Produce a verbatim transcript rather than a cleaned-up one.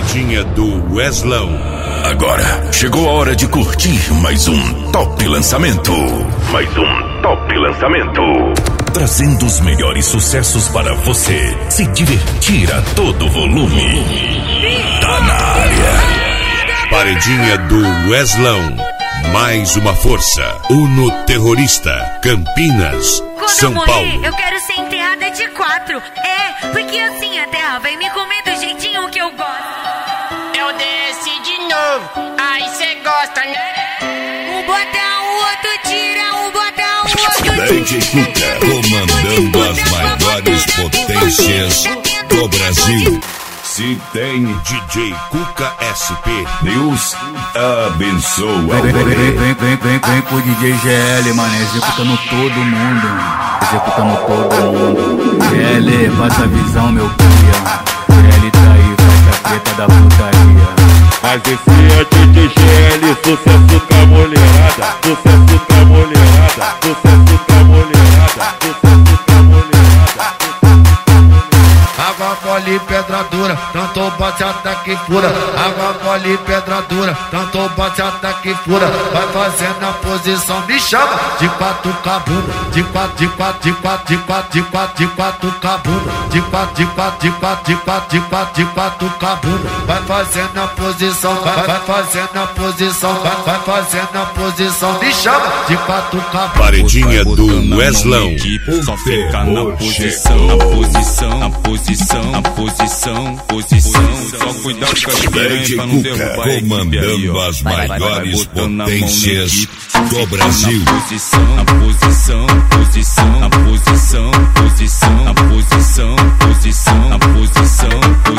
Paredinha do Weslão. Agora chegou a hora de curtir mais um Top Lançamento. Mais um Top Lançamento. Trazendo os melhores sucessos para você se divertir a todo volume. Tá na área. Paredinha do Weslão. Mais uma força. Uno Terrorista. Campinas, Quando São eu morrer, Paulo. eu quero ser enterrada de quatro. É, porque assim a terra vai me comer do jeitinho que eu gosto. Eu desci de novo, aí cê gosta, né? Um bota, o outro tira, um bota, o outro D J Cuca, comandando as maiores potências do Brasil. Se tem D J Cuca S P, Deus abençoa. Vem, vem, vem, vem, vem, vem, vem com o D J G L, mano, executando todo mundo, executando todo mundo. G L, passa a visão, meu campeão. G L tá aí, faixa preta da putaria. Mas esse é D J G L, sucesso com a mulherada, sucesso com a mulherada, sucesso com a mulherada, sucesso com a mulherada. Água mole, pedra dura, tanto bate até que fura. Água mole, pedra dura, tanto bate até que fura. Vai fazendo a posição, me chama de quatro cabuna, de quatro, de quatro, de quatro, de quatro, de quatro, de quatro cabuna, de quatro, de quatro, de quatro, de quatro, de quatro, de quatro cabuna. Vai fazendo a posição, vai, vai fazendo a posição, vai, vai fazendo a posição, me chama de quatro cabuna. Paredinha do Weslão. Só fica na posição, na posição, na posição, na posição, posição. Só cuidado com as piranhas pra não derrubar a equipe aí, ó. As maiores Botando a mão na potências equipe. do Brasil. Na posição, na posição, posição, na posição, posição, na posição, posição, na posição, posição.